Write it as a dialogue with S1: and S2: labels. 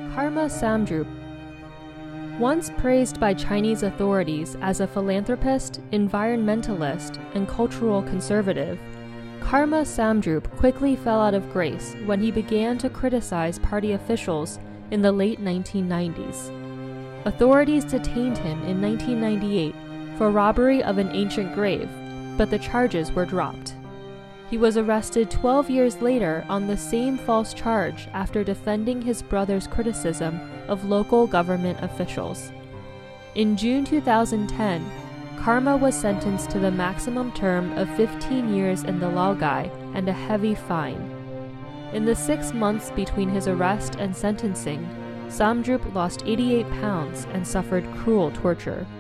S1: Karma Samdrup. Once praised by Chinese authorities as a philanthropist, environmentalist, and cultural conservative, Karma Samdrup quickly fell out of grace when he began to criticize party officials in the late 1990s. Authorities detained him in 1998 for robbery of an ancient grave, but the charges were dropped. He was arrested 12 years later on the same false charge after defending his brother's criticism of local government officials. In June 2010, Karma was sentenced to the maximum term of 15 years in the laogai and a heavy fine. In the 6 months between his arrest and sentencing, Samdrup lost 88 pounds and suffered cruel torture.